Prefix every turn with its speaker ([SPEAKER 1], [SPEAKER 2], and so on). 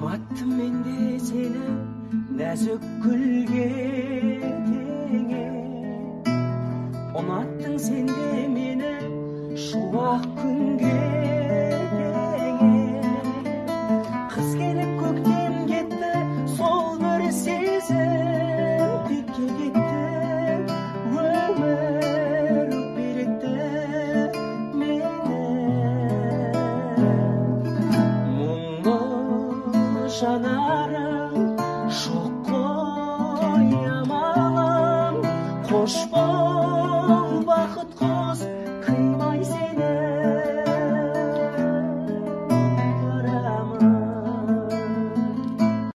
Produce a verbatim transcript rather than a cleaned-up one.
[SPEAKER 1] ұнаттым менде сені нәзік гүлге теңеп, ұнаттың сен де мені шуақ күнге.